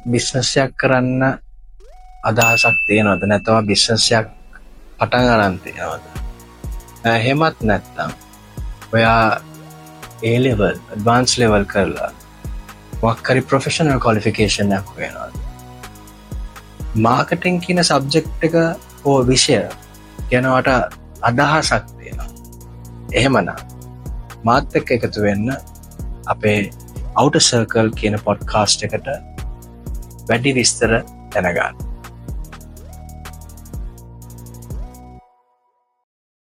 Business එකක් කරන්න අදහසක් තියෙනවද? නැත්නම් බිස්නස් එකක් පටන් ගන්න තියෙනවද? එහෙමත් නැත්නම් ඔයා A level advanced level කරලා මොකක් හරි professional qualification එකක් වෙනවද? මාකටිං කියන සබ්ජෙක්ට් එක හෝ විෂය ගැනවට අදහසක් තියෙනවා. එහෙමනම් මාත් එක්ක එකතු වෙන්න අපේ Outer Circle කියන පොඩ්කාස්ට් එකට වැඩි විස්තර දැනගන්න.